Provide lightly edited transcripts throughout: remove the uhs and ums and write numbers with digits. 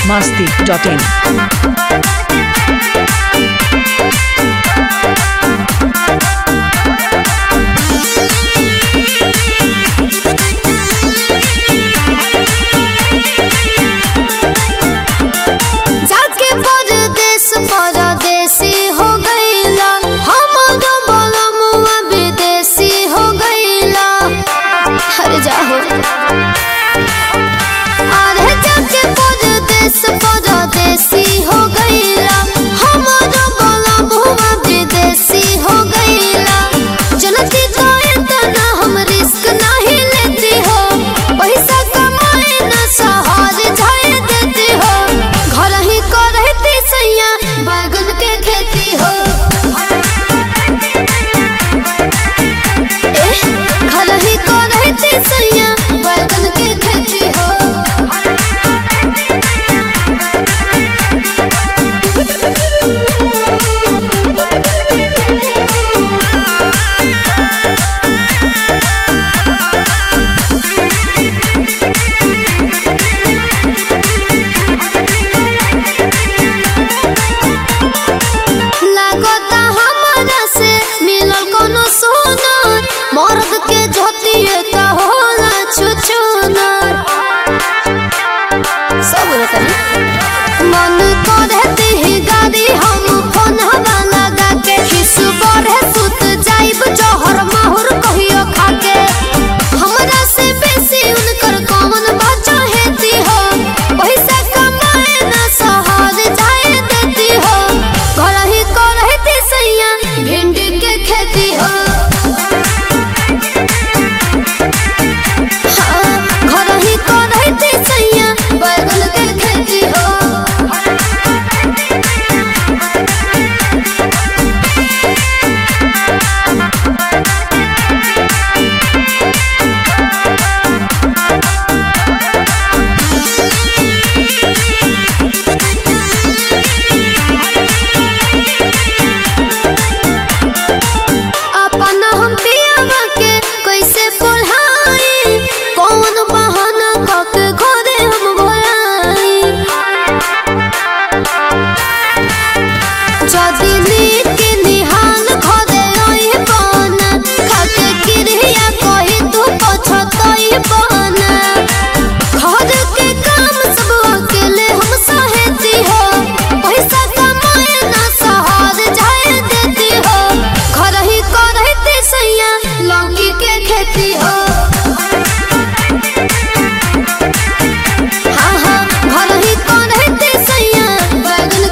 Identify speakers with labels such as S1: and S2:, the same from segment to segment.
S1: masti.in.
S2: मन को रहते ही गाड़ी हम फोन हवा लगा के खिस बढ़े सुत जाइब जहर माहुर कहियो खाके हमरा से बेसी उनकर कौन बचा हेती हो पैसा कमाए ना सहार जाए देती हो घर ही को रहती सैया भिंडी के खेती हो घर ही को रहती सैया बैगन के खेती हो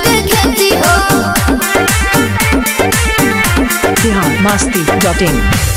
S1: masti.in.